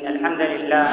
إن الحمد لله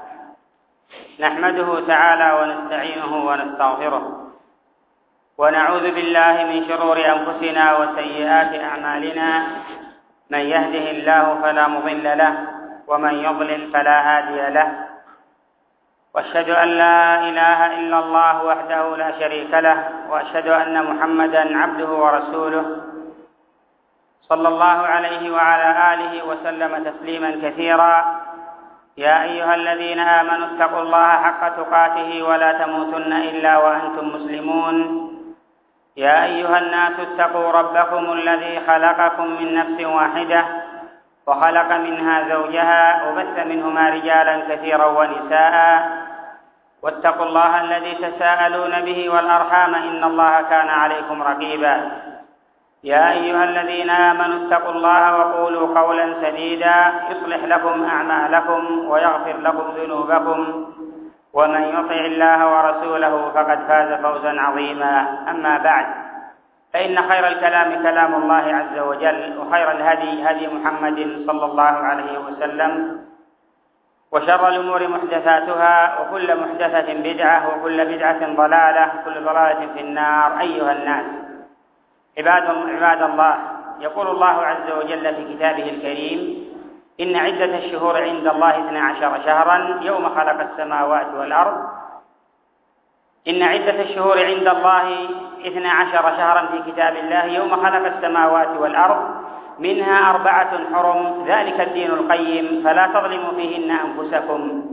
نحمده تعالى ونستعينه ونستغفره ونعوذ بالله من شرور أنفسنا وسيئات أعمالنا. من يهده الله فلا مضل له ومن يضلل فلا هادي له، وأشهد أن لا إله إلا الله وحده لا شريك له، وأشهد أن محمدا عبده ورسوله صلى الله عليه وعلى آله وسلم تسليما كثيرا. يا أيها الذين آمنوا اتقوا الله حق تقاته ولا تموتن إلا وأنتم مسلمون. يا أيها الناس اتقوا ربكم الذي خلقكم من نفس واحدة وخلق منها زوجها وبث منهما رجالا كثيرا ونساء، واتقوا الله الذي تساءلون به والأرحام إن الله كان عليكم رقيبا. يا أيها الذين آمنوا اتقوا الله وقولوا قولا سديدا يصلح لكم أعمالكم ويغفر لكم ذنوبكم، ومن يطع الله ورسوله فقد فاز فوزا عظيما. أما بعد، فإن خير الكلام كلام الله عز وجل، وخير الهدي هدي محمد صلى الله عليه وسلم، وشر الأمور محدثاتها، وكل محدثة بدعة، وكل بدعة ضلالة، وكل ضلالة في النار. أيها الناس عباد الله، يقول الله عز وجل في كتابه الكريم: إن عدة الشهور عند الله 12 شهرا يوم خلق السماوات والأرض. إن عدة الشهور عند الله 12 شهرا في كتاب الله يوم خلق السماوات والأرض منها 4 حرم، ذلك الدين القيم، فلا تظلموا فيهن أنفسكم.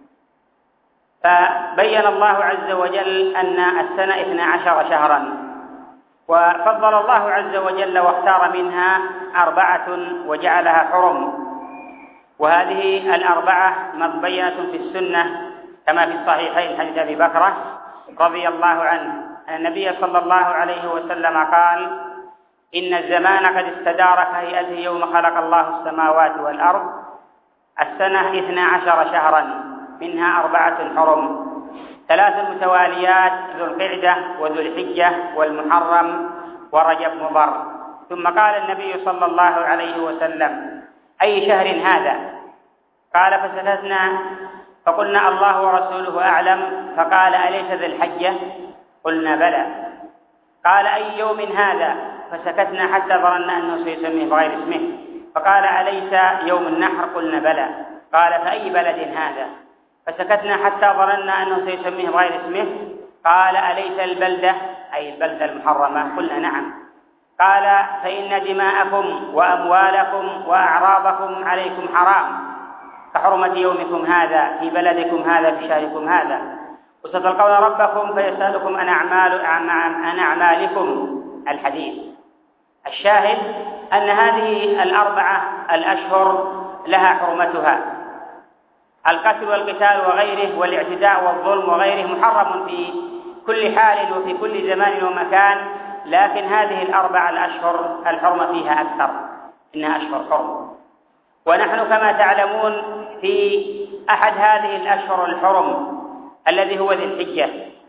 فبين الله عز وجل أن السنة 12 شهرا، وفضل الله عز وجل واختار منها 4 وجعلها حرم، وهذه 4 مبينة في السنة كما في الصحيحين حديث أبي بكرة رضي الله عنه أن النبي صلى الله عليه وسلم قال: إن الزمان قد استدار كهيئته يوم خلق الله السماوات والأرض. السنة 12 شهرا منها 4 حرم، 3 متواليات: ذو القعدة وذو الحجة والمحرم ورجب مضر. ثم قال النبي صلى الله عليه وسلم: أي شهر هذا؟ قال: فسكتنا فقلنا: الله ورسوله أعلم. فقال: أليس ذي الحجة؟ قلنا: بلى. قال: أي يوم هذا؟ فسكتنا حتى ظننا أنه سيسميه بغير اسمه. فقال: أليس يوم النحر؟ قلنا: بلى. قال: فأي بلد هذا؟ فسكتنا حتى ظننا أنه سيسميه بغير اسمه. قال: أليس البلدة أي البلدة المحرمة؟ قلنا: نعم. قال: فإن دماءكم وأموالكم وأعراضكم عليكم حرام كحرمة يومكم هذا في بلدكم هذا في شهركم هذا، وستلقون ربكم فيسألكم عن أعمالكم. الحديث. الشاهد أن هذه 4 الأشهر لها حرمتها. القتل والقتال وغيره والاعتداء والظلم وغيره محرم في كل حال وفي كل زمان ومكان، لكن هذه 4 الأشهر الحرمة فيها أكثر، إنها أشهر حرم. ونحن كما تعلمون في أحد هذه الأشهر الحرم الذي هو ذي الحجة،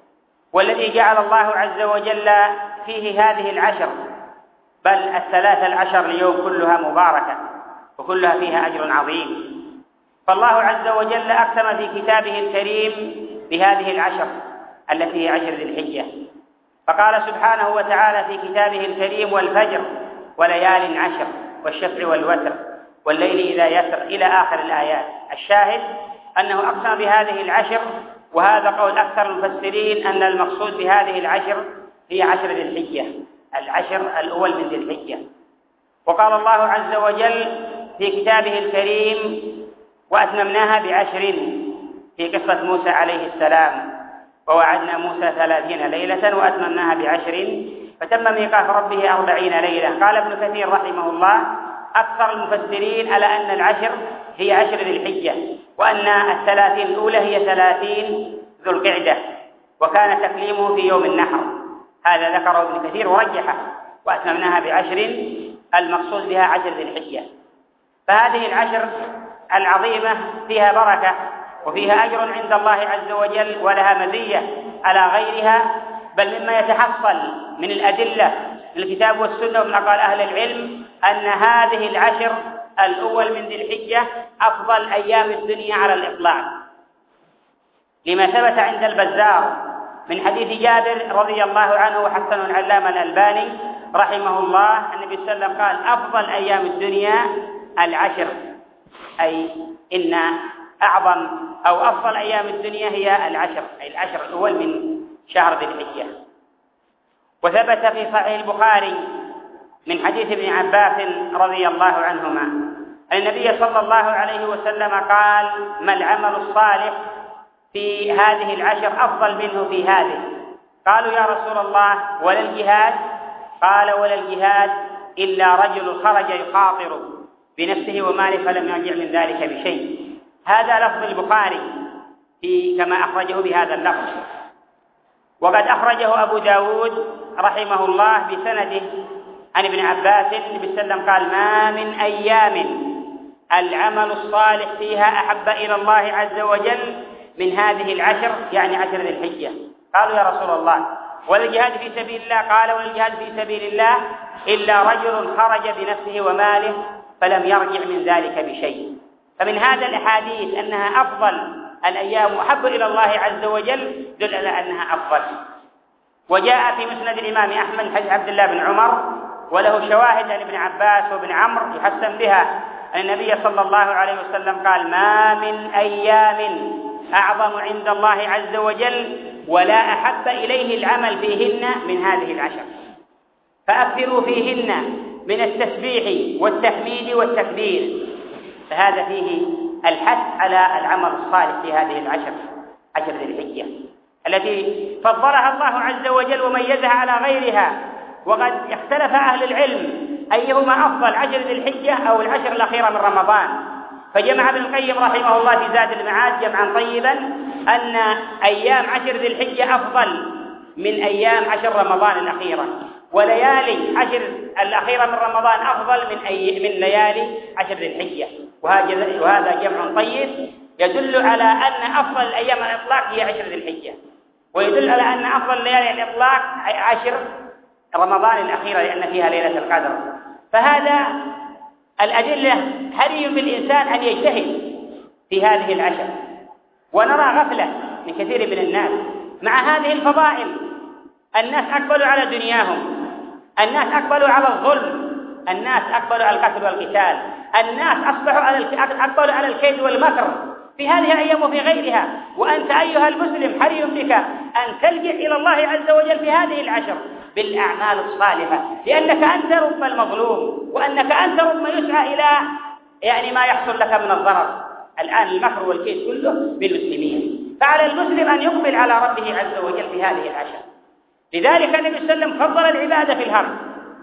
والذي جعل الله عز وجل فيه هذه 10، بل 13 اليوم كلها مباركة وكلها فيها أجر عظيم. فالله عز وجل أقسم في كتابه الكريم بهذه 10 التي هي 10 ذي الحجة، فقال سبحانه وتعالى في كتابه الكريم: والفجر وليال 10 والشفع والوتر والليل إذا يسر، إلى آخر الآيات. الشاهد أنه أقسم بهذه 10، وهذا قول أكثر المفسرين أن المقصود بهذه 10 هي 10 ذي الحجة، 10 الأول من ذي الحجة. وقال الله عز وجل في كتابه الكريم: وأتممناها ب10 في قصة موسى عليه السلام: ووعدنا موسى 30 ليلة وأتممناها ب10 فتم ميقات ربه 40 ليلة. قال ابن كثير رحمه الله: أكثر المفسرين على أن 10 هي 10 ذي الحجة، وأن 30 الأولى هي 30 ذو القعدة، وكان تكليمه في يوم النحر. هذا ذكره ابن كثير ورجحه، وأتممناها ب10 المقصود بها 10 ذي الحجة. فهذه 10 العظيمة فيها بركة وفيها أجر عند الله عز وجل، ولها مزية على غيرها، بل مما يتحصل من الأدلة من الكتاب والسنة ومن أقوال أهل العلم أن هذه 10 الأول من ذي الحجة أفضل أيام الدنيا على الإطلاق، لما ثبت عند البزار من حديث جابر رضي الله عنه وحسن العلامة الألباني رحمه الله النبي صلى الله عليه وسلم قال أفضل أيام الدنيا العشر، أي إن أعظم أو أفضل أيام الدنيا هي العشر، أي العشر الأول من شهر ذي الحجة. وثبت في صحيح البخاري من حديث ابن عباس رضي الله عنهما أن النبي صلى الله عليه وسلم قال: ما العمل الصالح في هذه العشر أفضل منه في هذه؟ قالوا: يا رسول الله ولا الجهاد؟ قال: ولا الجهاد إلا رجل خرج يخاطر بنفسه وماله فلم يرجع من ذلك بشيء. هذا لفظ البخاري كما أخرجه بهذا اللفظ. وقد أخرجه أبو داود رحمه الله بسنده عن ابن عباس النبي صلى الله عليه وسلم قال: ما من أيام العمل الصالح فيها أحب إلى الله عز وجل من هذه العشر، يعني عشر ذي الحجة. قالوا: يا رسول الله ولا الجهاد في سبيل الله؟ قال: ولا الجهاد في سبيل الله إلا رجل خرج بنفسه وماله فلم يرجع من ذلك بشيء. فمن هذا الأحاديث أنها أفضل الأيام وأحب إلى الله عز وجل دل على أنها أفضل. وجاء في مسند الإمام أحمد حديث عبد الله بن عمر وله شواهد عن ابن عباس وابن عمرو يحسن بها أن النبي صلى الله عليه وسلم قال: ما من أيام أعظم عند الله عز وجل ولا أحب إليه العمل فيهن من هذه العشر، فأكثروا فيهن من التسبيح والتحميد والتكبير. فهذا فيه الحث على العمل الصالح في هذه العشر، عشر ذي الحجة التي فضلها الله عز وجل وميزها على غيرها. وقد اختلف أهل العلم أيهما أفضل، عشر ذي الحجة أو العشر الأخيرة من رمضان. فجمع ابن القيم رحمه الله في زاد المعاد جمعا طيبا أن أيام عشر ذي الحجة أفضل من أيام عشر رمضان الأخيرة، وليالي عشر الأخيرة من رمضان أفضل من ليالي عشر ذي الحجة. وهذا جمع طيب يدل على أن أفضل الأيام على الإطلاق هي عشر ذي الحجة، ويدل على أن أفضل ليالي على الإطلاق عشر رمضان الأخيرة لأن فيها ليلة القدر. فهذا الأدلة حري بالإنسان أن يجتهد في هذه العشر. ونرى غفلة من كثير من الناس مع هذه الفضائل. الناس أقبلوا على دنياهم، الناس أقبلوا على الظلم، الناس أقبلوا على القتل والقتال، الناس أقبلوا على الكيد والمكر في هذه الأيام وفي غيرها. وأنت أيها المسلم حري بك أن تلجأ إلى الله عز وجل في هذه العشر بالأعمال الصالحة، لأنك أنت رب المظلوم، وأنك أنت رب ما يسعى إلى ما يحصل لك من الضرر. الآن المكر والكيد كله بالمسلمين، فعلى المسلم أن يقبل على ربه عز وجل في هذه العشر. لذلك النبي صلى الله عليه وسلم فضل العبادة في الهرج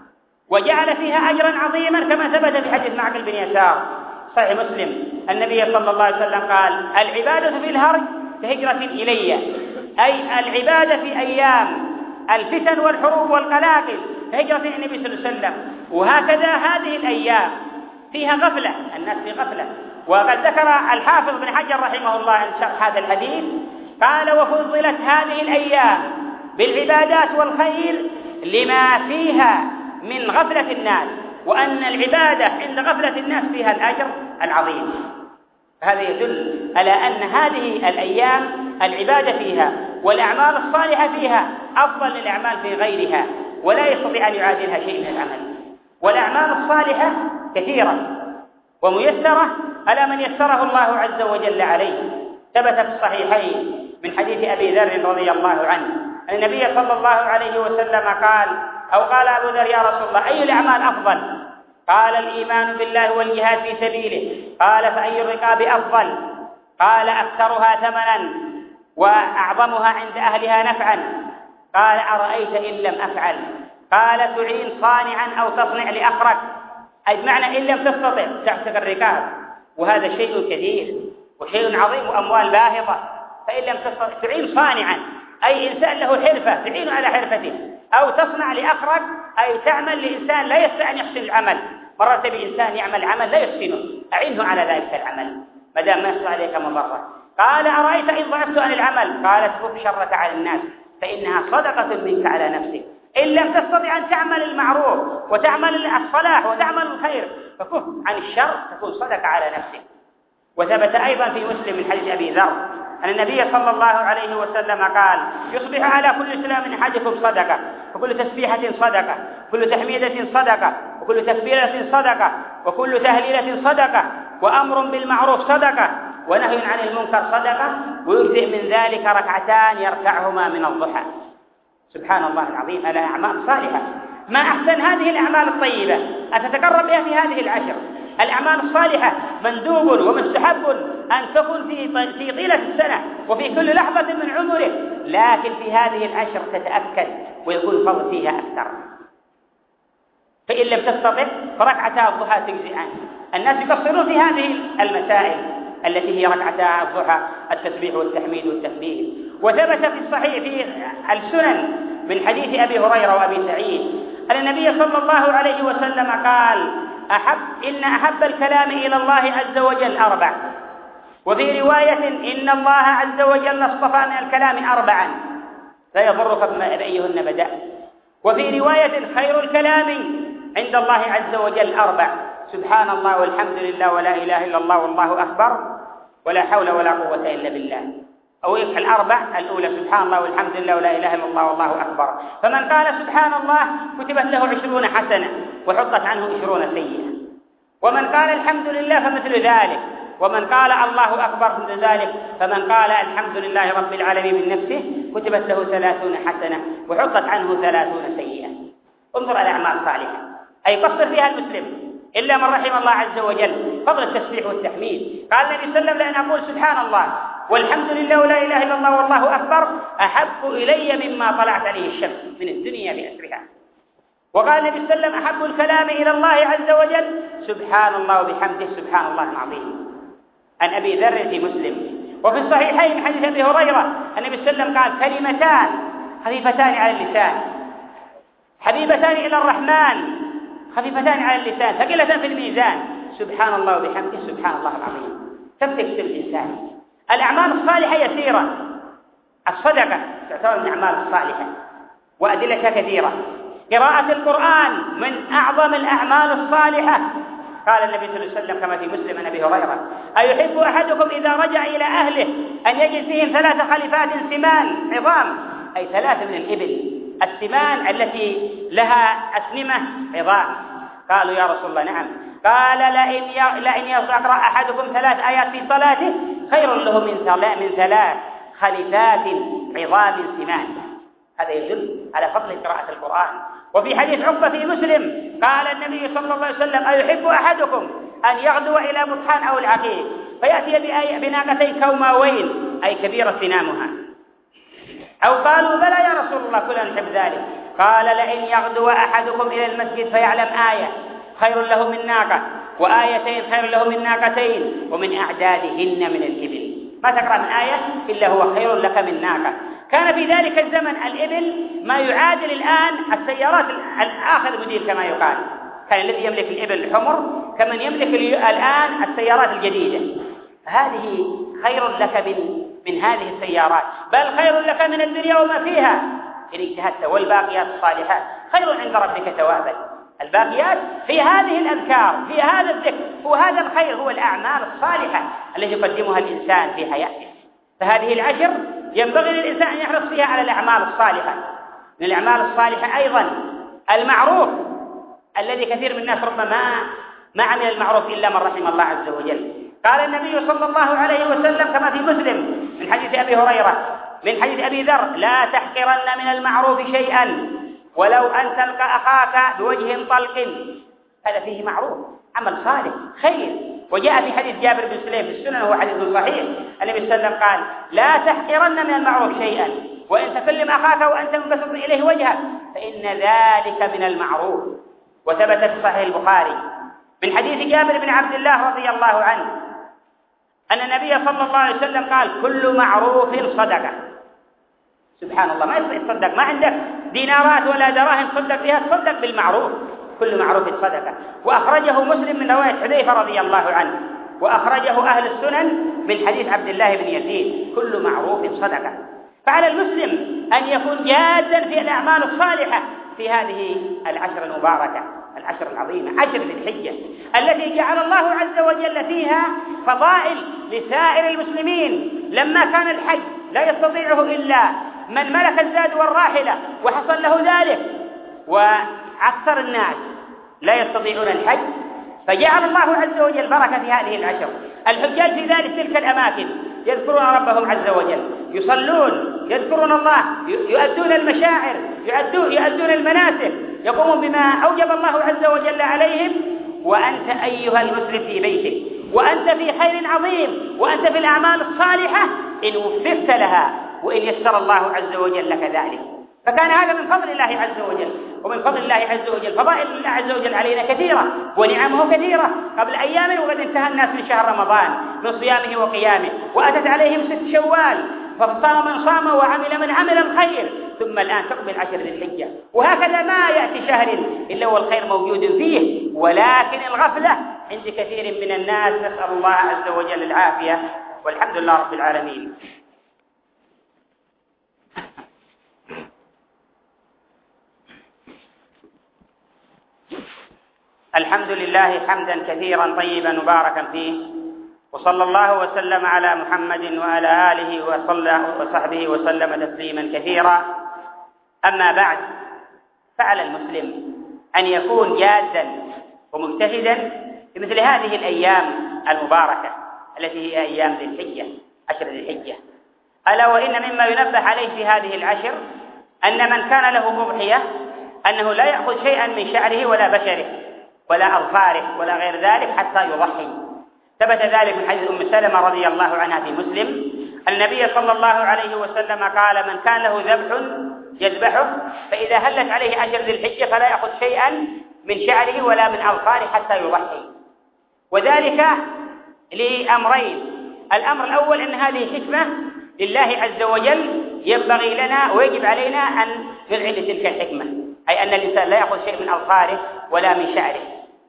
وجعل فيها أجرا عظيما كما ثبت في حديث معقل بن يسار صحيح مسلم. النبي صلى الله عليه وسلم قال: العبادة في الهرج كهجرة إلي، أي العبادة في أيام الفتن والحروب والقلاقل كهجرة النبي صلى الله عليه وسلم. وهكذا هذه الأيام فيها غفلة، الناس في غفلة. وقد ذكر الحافظ بن حجر رحمه الله عن شرح هذا الحديث قال: وفضلت هذه الأيام بالعبادات والخير لما فيها من غفلة الناس، وأن العبادة عند غفلة الناس فيها الأجر العظيم. هذا يدل على أن هذه الأيام العبادة فيها والأعمال الصالحة فيها أفضل الأعمال في غيرها، ولا يستطيع أن يعادلها شيء من العمل. والأعمال الصالحة كثيرة وميسرة على من يسره الله عز وجل عليه. ثبت في الصحيحين من حديث أبي ذر رضي الله عنه أن النبي صلى الله عليه وسلم قال أبو ذر: يا رسول الله أي الأعمال أفضل؟ قال: الإيمان بالله والجهاد في سبيله. قال: فأي الرقاب أفضل؟ قال: أكثرها ثمنا وأعظمها عند أهلها نفعا. قال: أرأيت إن لم أفعل؟ قال: تعين صانعا أو تصنع لأخرك، أي بمعنى إن لم تستطع تعتق الرقاب، وهذا شيء كثير وشيء عظيم وأموال باهظة. فإن لم تستطع تعين صانعا، أي إنسان له حرفة تعين على حرفته، أو تصنع لأخرك، أي تعمل لإنسان لا يستطيع أن يحسن العمل. مرة بإنسان يعمل عمل لا يحسنه، أعنه على ذلك العمل ما دام ما يحصل عليك مضرة. قال: أرأيت إن ضعفت عن العمل؟ قال: تكف شرك على الناس فإنها صدقة منك على نفسك. إن لم تستطع أن تعمل المعروف وتعمل الصلاح وتعمل الخير فكف عن الشر، تكون صدقة على نفسك. وثبت أيضا في مسلم من حديث أبي ذر أن النبي صلى الله عليه وسلم قال: يصبح على كل سلام أحدكم صدقة، وكل تسبيحة صدقة، كل تحميدة صدقة، وكل تكبيرة صدقة، وكل تهليلة صدقة، وأمر بالمعروف صدقة، ونهي عن المنكر صدقة، ويجزئ من ذلك ركعتان يركعهما من الضحى. سبحان الله العظيم، على أعمال صالحة. ما أحسن هذه الأعمال الطيبة أن تتقرب بها في هذه العشر. الأعمال الصالحة مندوب ومستحب أن تكون في طيلة السنة وفي كل لحظة من عمره، لكن في هذه العشر تتأكد ويكون الفضل فيها أكثر. فإن لم تستطع فركعتا الضحى تجزئان. الناس يقصرون في هذه المسائل التي هي ركعتا الضحى، التسبيح والتحميد والتكبير. وثبت في الصحيح في السنن من حديث أبي هريرة وأبي سعيد أن النبي صلى الله عليه وسلم قال: إن أحب الكلام إلى الله عز وجل 4. وفي رواية: إن الله عز وجل اصطفى من الكلام 4 لا يضرك بأيهن بدأ. وفي رواية: خير الكلام عند الله عز وجل 4: سبحان الله والحمد لله ولا إله إلا الله والله أكبر ولا حول ولا قوة إلا بالله. أو 4 الأولى: سبحان الله والحمد لله ولا إله إلا الله والله أكبر. فمن قال سبحان الله كتبت له 20 حسنة وحطت عنه 20 سيئة. ومن قال الحمد لله فمثل ذلك. ومن قال الله أكبر مثل ذلك. فمن قال الحمد لله رب العالمين من نفسه كتبت له 30 حسنة وحطت عنه 30 سيئة. انظر الأعمال الصالحة أي قصر فيها المسلم إلا من رحم الله عز وجل. فضل التسبيح والتحميد، قال النبي صلى الله عليه وسلم: لأن أقول سبحان الله والحمد لله ولا إله إلا الله والله أكبر أحب إلي مما طلعت عليه الشمس من الدنيا بأسرها. وقال النبي صلى الله عليه وسلم: أحب الكلام إلى الله عز وجل سبحان الله وبحمده سبحان الله العظيم. عن أبي ذر في مسلم. وفي الصحيحين حديث أبي هريرة النبي صلى الله عليه وسلم قال: كلمتان خفيفتان على اللسان حبيبتان إلى الرحمن خفيفتان على اللسان ثقيلة في الميزان: سبحان الله وبحمده سبحان الله العظيم. تمسك بالإنسان. الأعمال الصالحة يسيرة. الصدقة تعتبر من الأعمال الصالحة وأدلتها كثيرة. قراءة القرآن من أعظم الأعمال الصالحة. قال النبي صلى الله عليه وسلم كما في مسلم عن أبي هريرة: أيحب أحدكم إذا رجع إلى أهله أن يجد فيهم 3 خليفات سمان عظام، أي 3 من الإبل، السمان التي لها أسنمة عظام. قالوا: يا رسول الله نعم. قال: لئن يقرأ أحدكم 3 آيات في صلاته خير له من 3 خليفات عظام سمان. هذا يدل على فضل قراءة القرآن. وفي حديث عقبة في مسلم قال النبي صلى الله عليه وسلم: أيحب أحدكم أن يغدو إلى بطحان أو العقيق فيأتي بناقتين كوماوين، أي كبيرة سنامها؟ أو قالوا: بلى يا رسول الله كلنا نحب ذلك. قال: لئن يغدو أحدكم إلى المسجد فيعلم آية خير له من ناقة، وآيتين خير له من ناقتين، ومن أعدادهن من الإبل. ما تقرأ من آية إلا هو خير لك من ناقة. كان في ذلك الزمن الإبل ما يعادل الآن السيارات الآخر موديل كما يقال. كان الذي يملك الإبل الحمر كمن يملك الآن السيارات الجديدة. فهذه خير لك من هذه السيارات، بل خير لك من الدنيا وما فيها إن اجتهدت. والباقيات الصالحات خير عند ربك ثوابا. الباقيات في هذه الأذكار، في هذا الذكر، وهذا الخير هو الأعمال الصالحة التي يقدمها الإنسان في حياته. فهذه العشر ينبغي للإنسان أن يحرص فيها على الأعمال الصالحة. من الأعمال الصالحة أيضا المعروف، الذي كثير من الناس ربما ما عمل المعروف إلا من رحم الله عز وجل. قال النبي صلى الله عليه وسلم كما في مسلم من حديث أبي هريرة من حديث أبي ذر: لا تحقرن من المعروف شيئا ولو أن تلقى أخاك بوجه طلق. هذا فيه معروف، عمل صالح، خير. وجاء في حديث جابر بن سليم في السنن وهو حديث صحيح النبي صلى الله عليه وسلم قال: لا تحقرن من المعروف شيئا وإن تكلم أخاك وأنت منبسط إليه وجهك فإن ذلك من المعروف. وثبت في صحيح البخاري من حديث جابر بن عبد الله رضي الله عنه أن النبي صلى الله عليه وسلم قال: كل معروف صدقة. سبحان الله، ما يصدق، ما عندك دينارات ولا دراهم تصدق بها، تصدق بالمعروف. كل معروف صدقة. وأخرجه مسلم من رواية حذيفة رضي الله عنه، وأخرجه أهل السنن من حديث عبد الله بن يزيد: كل معروف صدقة. فعلى المسلم أن يكون جادا في الأعمال الصالحة في هذه العشر المباركة، العشر العظيمة، عشر ذي الحجة التي جعل الله عز وجل فيها فضائل لسائر المسلمين. لما كان الحج لا يستطيعه إلا من ملك الزاد والراحلة وحصل له ذلك، وأكثر الناس لا يستطيعون الحج، فجعل الله عز وجل بركة في هذه العشر. الحجاج في تلك الأماكن يذكرون ربهم عز وجل، يصلون، يذكرون الله، يؤدون المشاعر، يؤدون المناسك، يقومون بما أوجب الله عز وجل عليهم. وأنت أيها المسلم في بيتك، وأنت في خير عظيم، وأنت في الأعمال الصالحة إن وفقت لها وإن يسر الله عز وجل لك ذلك. فكان هذا من فضل الله عز وجل، ومن فضل الله عز وجل فضائل الله عز وجل علينا كثيرة ونعمه كثيرة. قبل أيام وقد انتهى الناس من شهر رمضان من صيامه وقيامه، وأتت عليهم 6 شوال، فصام من صام وعمل من عمل الخير، ثم الآن تقبل 10 ذي الحجة. وهكذا ما يأتي شهر إلا والخير موجود فيه، ولكن الغفلة عند كثير من الناس. نسأل الله عز وجل العافية، والحمد لله رب العالمين. الحمد لله حمدا كثيرا طيبا مباركا فيه، وصلى الله وسلم على محمد وعلى آله وصحبه وسلم تسليما كثيرا. أما بعد، فعلى المسلم أن يكون جادا ومجتهدا في مثل هذه الأيام المباركة التي هي أيام ذي الحجة، 10 ذي الحجة. ألا وإن مما ينبه عليه في هذه العشر أن من كان له مضحية أنه لا يأخذ شيئا من شعره ولا بشره ولا أظفاره ولا غير ذلك حتى يضحي. ثبت ذلك من حديث أم سلمة رضي الله عنها في مسلم. النبي صلى الله عليه وسلم قال: من كان له ذبح يذبحه، فإذا هلت عليه 10 ذي الحجة فلا يأخذ شيئا من شعره ولا من أظفاره حتى يضحي. وذلك لأمرين: الأمر الأول أن هذه حكمة لله عز وجل ينبغي لنا ويجب علينا أن نذعن لتلك الحكمة، أي أن الإنسان لا يأخذ شيء من أظفاره ولا من شعره.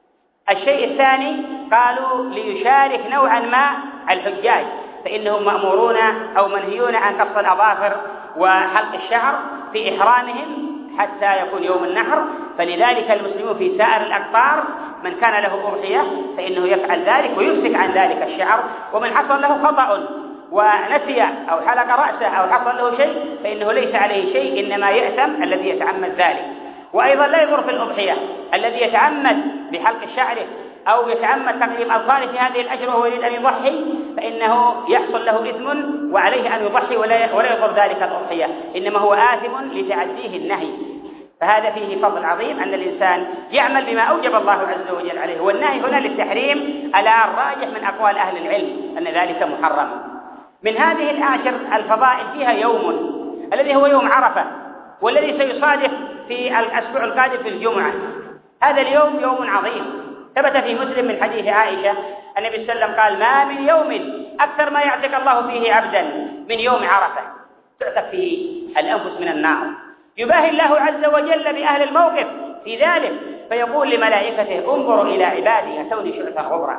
الشيء الثاني قالوا ليشارك نوعا ما الحجاج، فإنهم مأمورون أو منهيون عن قص الأظافر وحلق الشعر في إحرامهم حتى يكون يوم النحر. فلذلك المسلمون في سائر الأقطار من كان له أضحية فإنه يفعل ذلك ويمسك عن ذلك الشعر، ومن حصل له خطأ ونسي أو حلق رأسه أو حصل له شيء فإنه ليس عليه شيء، إنما يأثم الذي يتعمد ذلك. وأيضا لا يضر في الأضحية الذي يتعمد بحلق شعره أو يتعمد تقليم أظفاره في هذه الأجر وهو يريد أن يضحي، فإنه يحصل له إثم وعليه أن يضحي ولا يضر ذلك الأضحية، إنما هو آثم لتعديه النهي. فهذا فيه فضل عظيم أن الإنسان يعمل بما أوجب الله عز وجل عليه. والنهي هنا للتحريم على الراجح من أقوال أهل العلم أن ذلك محرم. من هذه العشر الفضائل فيها يوم الذي هو يوم عرفة، والذي سيصادف في الأسبوع القادم في الجمعة. هذا اليوم يوم عظيم. ثبت في مسلم من حديث عائشة النبي صلى الله عليه وسلم قال: ما من يوم أكثر ما يعتق الله فيه عبدا من يوم عرفة، تعتق فيه الأنفس من النار. يباهي الله عز وجل بأهل الموقف في ذلك، فيقول لملائكته: انظروا إلى عبادي أتوني شعثا غبرا.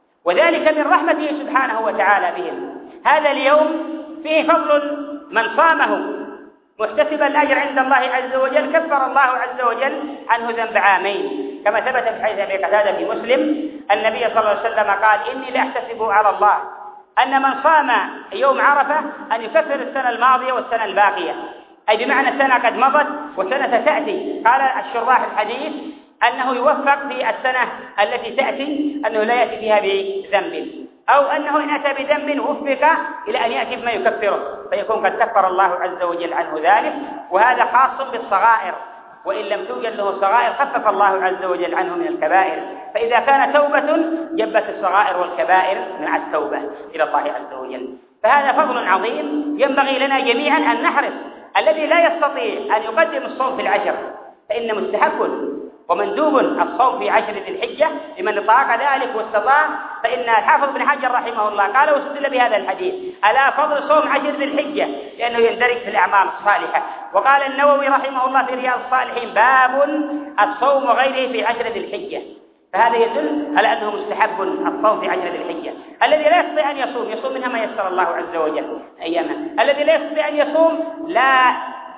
وذلك من رحمته سبحانه وتعالى بهم. هذا اليوم فيه فضل من صامه محتسبا الأجر عند الله عز وجل، كفر الله عز وجل عنه ذنب عامين، كما ثبت في حديث أبي قتادة في مسلم النبي صلى الله عليه وسلم قال: إني لأحتسب على الله أن من صام يوم عرفة أن يكفر السنة الماضية والسنة الباقية، أي بمعنى السنة قد مضت وسنة تأتي. قال الشراح الحديث أنه يوفق في السنة التي تأتي أنه لا يأتي فيها بذنب، أو أنه إن أتى بذنب وفق إلى أن يأتي بما يكفره، فيكون قد كفر الله عز وجل عنه ذلك. وهذا خاص بالصغائر، وإن لم توجد له صغائر خفف الله عز وجل عنه من الكبائر. فإذا كان توبة جبت الصغائر والكبائر مع التوبة إلى الله عز وجل. فهذا فضل عظيم ينبغي لنا جميعا أن نحرص. الذي لا يستطيع أن يقدم الصوم في العشر فإن مستحب ومندوب الصوم في 10 ذي الحجة لمن طاق ذلك واستطاع. فإن الحافظ بن حجر رحمه الله قال واستدل بهذا الحديث ألا فضل صوم 10 ذي الحجة لأنه يندرج في الأعمال الصالحة. وقال النووي رحمه الله في رياض الصالحين: باب الصوم وغيره في 10 ذي الحجة. فهذا يدل على أنه مستحب الصوم في 10 ذي الحجة. الذي لا يستطيع أن يصوم منها ما يسر الله عز وجل أياما. الذي لا يستطيع أن يصوم لا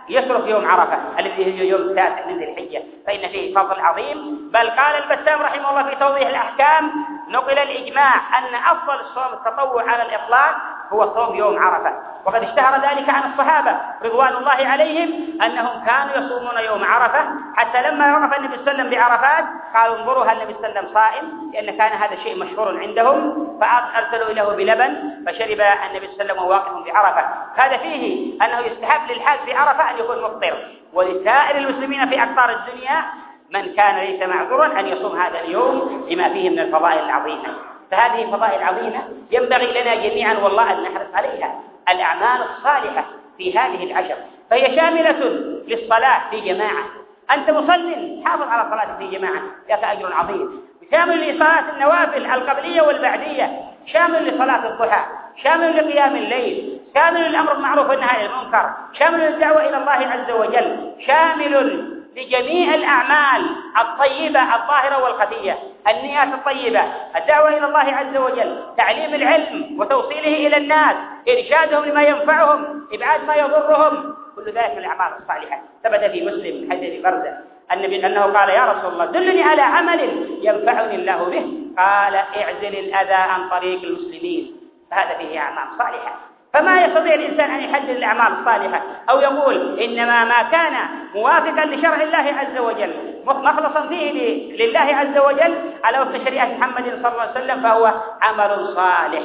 يترك يوم عرفة الذي هو يوم التاسع من ذي الحجة، فإن فيه فضل عظيم. بل قال البسام رحمه الله في توضيح الأحكام: نقل الإجماع أن أفضل الصوم التطوع على الإطلاق هو صوم يوم عرفة، وقد اشتهر ذلك عن الصحابة رضوان الله عليهم أنهم كانوا يصومون يوم عرفة، حتى لما وقف النبي صلى الله عليه وسلم بعرفات قالوا انظروا هل النبي صلى الله عليه وسلم صائم، لأن كان هذا شيء مشهور عندهم، فأرسلوا له بلبن فشرب النبي صلى الله عليه وسلم وواقف بعرفة. هذا فيه أنه يستحب للحاج في عرفة أن يكون مفطر، ولسائر المسلمين في أقطار الدنيا من كان ليس معذورا أن يصوم هذا اليوم لما فيه من الفضائل العظيمة. فهذه فضائل عظيمة ينبغي لنا جميعا والله أن نحرص عليها. الأعمال الصالحة في هذه العشر فهي شاملة للصلاة في جماعة، أنت مصل حافظ على الصلاة في جماعة لك أجر عظيم، شامل لصلاة النوافل القبلية والبعدية، شامل لصلاة الضحى، شامل لقيام الليل، شامل للأمر بالمعروف والنهي عن المنكر، شامل للدعوة إلى الله عز وجل، شامل لجميع الأعمال الطيبة الظاهرة والخفية، النيات الطيبة، الدعوة إلى الله عز وجل، تعليم العلم وتوصيله إلى الناس، إرشادهم لما ينفعهم، إبعاد ما يضرهم، كل ذلك من الأعمال الصالحة. ثبت في مسلم من حديث برزة النبي أنه قال: يا رسول الله دلني على عمل ينفعني الله به، قال: اعزل الأذى عن طريق المسلمين. فهذا فيه أعمال صالحة. فما يستطيع الإنسان أن يحدد الأعمال الصالحة أو يقول إنما ما كان موافقا لشرع الله عز وجل مخلصا فيه لله عز وجل على وفق شريعة محمد صلى الله عليه وسلم فهو عمل صالح.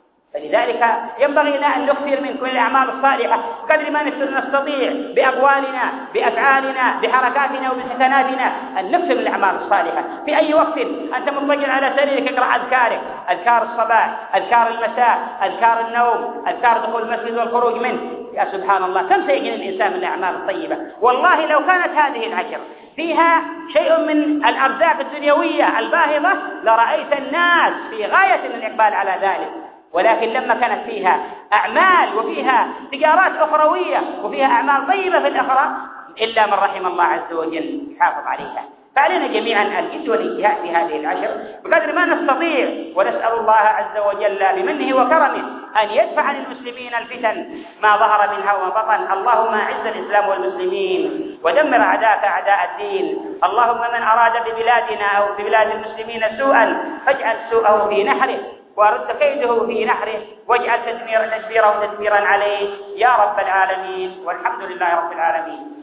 فلذلك ينبغي لنا أن نكثر من كل الأعمال الصالحة بقدر ما نستطيع بأقوالنا بأفعالنا بحركاتنا وبسكناتنا، أن نكثر من الأعمال الصالحة في أي وقت أنت مضطجع على سريرك اقرأ أذكارك، أذكار الصباح، أذكار المساء، أذكار النوم، أذكار دخول المسجد والخروج منه. يا سبحان الله كم سيجني الإنسان من الأعمال الطيبة. والله لو كانت هذه العشر فيها شيء من الأرزاق الدنيوية الباهظة لرأيت الناس في غاية من الإقبال على ذلك، ولكن لما كانت فيها أعمال وفيها تجارات أخروية وفيها أعمال طيبة في الآخرة إلا من رحم الله عز وجل يحافظ عليها. فعلينا جميعا الجد والاجتهاد في هذه العشر بقدر ما نستطيع، ونسأل الله عز وجل بمنه وكرمه أن يدفع عن المسلمين الفتن ما ظهر منها وما بطن. اللهم أعز الإسلام والمسلمين ودمر أعداءك أعداء الدين. اللهم من أراد ببلادنا أو ببلاد المسلمين سوءا فاجعل سوءه في نحره وارد كيده في نحره واجعل تدبيره تدبيرا عليه يا رب العالمين، والحمد لله رب العالمين.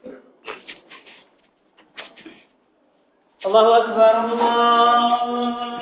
الله أكبر الله